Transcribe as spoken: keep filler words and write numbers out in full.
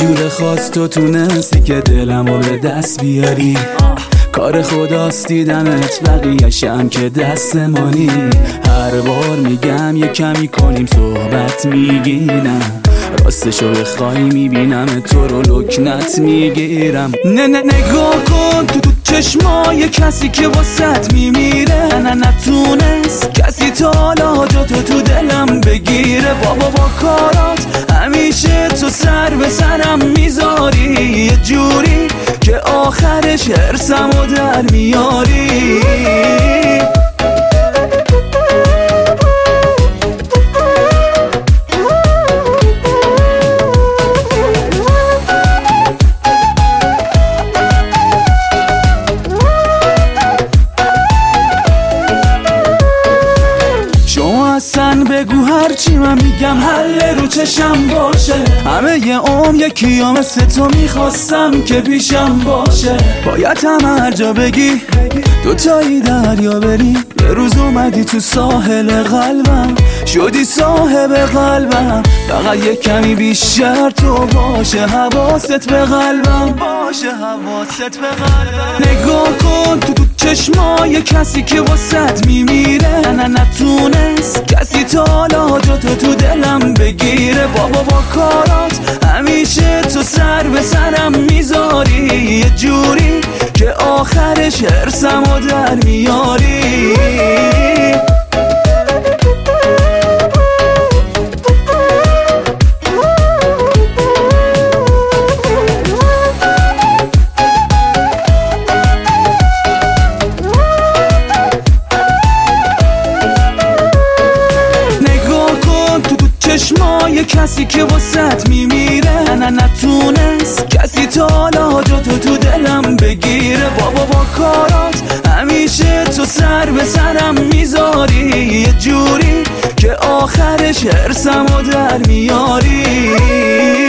جور خاص تو تونستی که دلمو به دست بیاری. کار خداست دیدمت بقیه‌شم که دستمانی. هر بار میگم یه کمی کنیم صحبت میگینم، راستشو بخوای میبینم تو رو لکنت میگیرم. نه نه نگاه کن تو تو چشمای کسی که واسط میمیره. نه نتونست کسی تا حالا جاتو تو دلم بگیره. بابا با کارات همیشه تو سر به سرم میذاری، یه جوری که آخرش حرسمو در میاری. اصلا بگو هرچی من میگم حل رو چشم باشه. همه یه عمر یکی ها مثل تو میخواستم که پیشم باشه. باید هم هر جا بگی دوتایی دریا بریم. یه روز اومدی تو ساحل قلبم، شدی صاحب قلبم. فقط یه کمی بیشتر تو باشه، حواست به قلبم باشه، حواست به قلبم. نگاه کن تو تو چشمای کسی که واسط میمیره. نه نتونست کسی تا حالا جاتو تو دلم بگیره. بابا با کارات همیشه تو سر به سرم میذاری، یه جوری که آخرش حرسمو در میاری. چشمای کسی که واسط میمیره. نه نتونست کسی تا حالا جاتو تو دلم بگیره. بابا با کارات همیشه تو سر به سرم میذاری، یه جوری که آخرش حرسمو در میاری.